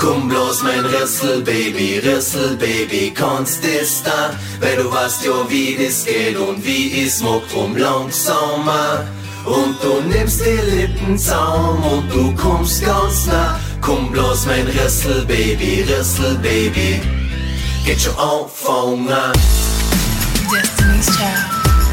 Komm bloß mein Rissel-Baby, kannst das da, weil du weißt ja, wie das geht und wie ich's mag, drum langsamer. Und du nimmst die Lippen zaum und du kommst ganz nah. Komm bloß mein Rissel-Baby, geht schon anfangen. Destiny's Child.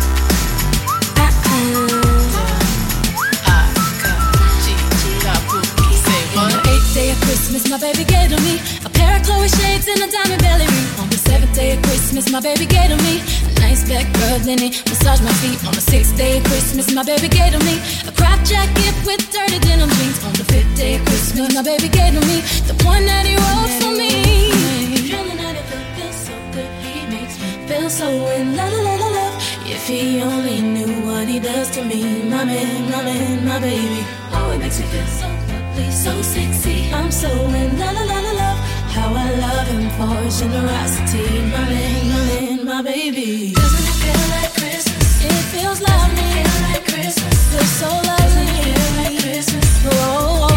Christmas, my baby gave to me a pair of Chloe shades and a diamond belly ring. On the 7th day of Christmas, my baby gave to me a nice back rub, then he massaged my feet. On the 6th day of Christmas, my baby gave to me a crop jacket with dirty denim jeans. On the 5th day of Christmas, my baby gave to me the one that he wrote for me. Feeling that it feels so good, he makes me feel so in love, love, love, love. If he only knew what he does to me, my man, my baby. Oh, it makes me feel so lovely, so sexy. I'm so in love, love, love, love. How I love him for his generosity, my man, my baby. Doesn't it feel like Christmas? It feels lovely. Doesn't it feel like Christmas? Feels so lovely. Doesn't it feel like Christmas? Oh,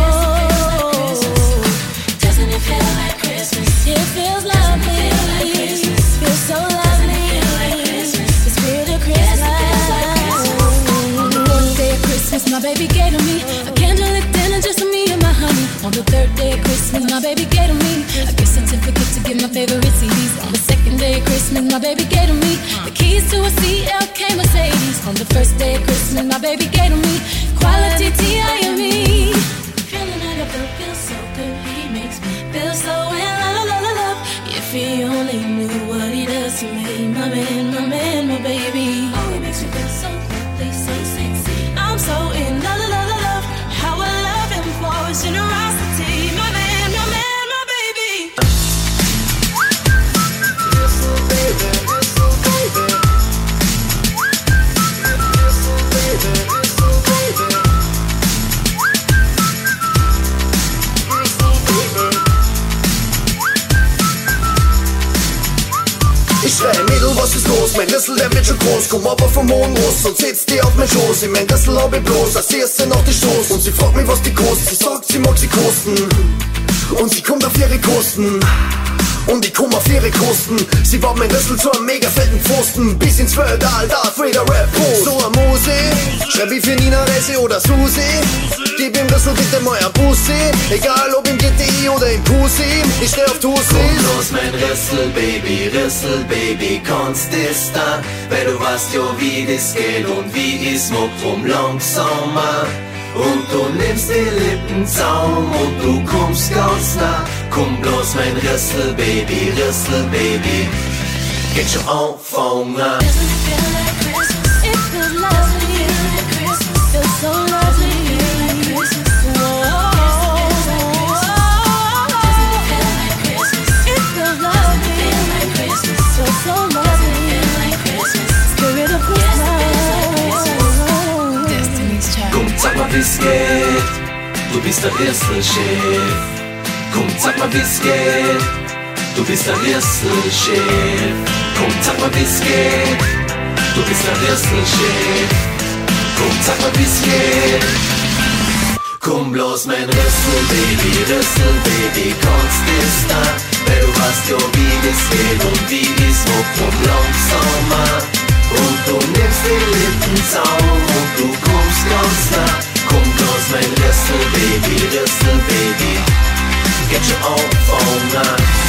doesn't it feel like Christmas? It feels lovely. Feels so lovely. The spirit of Christmas. On the 4th day of Christmas, my baby gave to me a candlelit dinner just for me and my honey. On the 3rd day of Christmas, my baby gave to me a gift certificate to get my favorite CDs. On the 2nd day of Christmas, my baby gave to me the keys to a CLK Mercedes. On the 1st day of Christmas, my baby gave to me quality T.I.M.E. Feeling that I feel so good, he makes me feel so in love, love, love, love. If he only knew what he does to me, my man, my baby. Oh, he makes me feel so lovely, so sexy. I'm so in love, love, love, love. How I love him for his generosity, my man, my baby. Ich schrei, Mädel, was ist los? Mein Rissel, der wird schon groß. Komm aber vom Mond los und setz die auf mein Schoß. In mein Rissel hab ich bloß, als erste noch die Stoß. Und sie fragt mich, was die kostet. Sie sagt, sie mag sie kosten. Und sie kommt auf ihre Kosten. Und ich komm auf ihre Kosten. Sie baut mein Rissel zu einem mega fetten Pfosten. Bis ins Weltall, Darth Vader Rap Post. So eine Mose, schreib ich für Nina Resse oder Susi. Gib ihm Rissel bitte mal ein Bussi. Egal ob im GTI oder im Pussy, ich steh auf Tussi. Komm los mein Rissel-Baby, kannst das da, weil du weißt ja, wie das geht und wie ich's mag, drum langsamer. Und du nimmst die Lippen zaum und du kommst ganz nah. Komm bloß mein Rissel-Baby, geht schon anfangen. Doesn't it feel like Christmas? It feels lovely. Feels so lovely. Doesn't it feel like Christmas? It feels lovely. Feels so lovely. Spirit of Christmas. Destiny's Child. Komm, sag mal, wie's geht, du bist der Rissel-Chef. Komm, sag mal, wie's geht, du bist der Rissel-Chef. Komm, sag mal, wie's geht, du bist der Rissel-Chef. Komm, sag mal, wie's geht. Komm bloß mein Rissel-Baby, kannst das da, weil du weißt ja, wie das geht und wie ich's mag, drum langsamer. Und du nimmst die Lippen zaum und du kommst ganz nah. Komm bloß mein Rissel-Baby, geht schon anfangen.